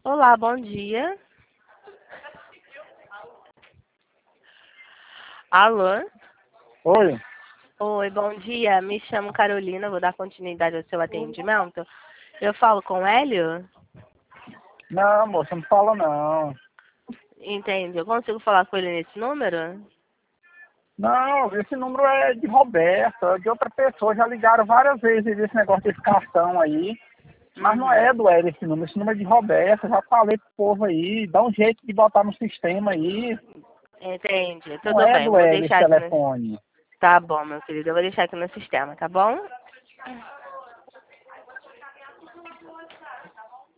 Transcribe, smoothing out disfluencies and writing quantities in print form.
Olá, bom dia. Alô? Oi? Oi, bom dia. Me chamo Carolina, vou dar continuidade ao seu atendimento. Eu falo com o Hélio? Não, moça, não fala não. Entende? Eu consigo falar com ele nesse número? Não, esse número é de Roberto, é de outra pessoa. Já ligaram várias vezes esse negócio desse cartão aí. Mas não é Uhum. do Hélio esse número é de Roberto. Eu já falei pro povo aí, dá um jeito de botar no sistema aí. Entende? Não Tudo é bem, do vou Hélio esse deixar aqui no... telefone. Tá bom, meu querido, eu vou deixar aqui no sistema, tá bom?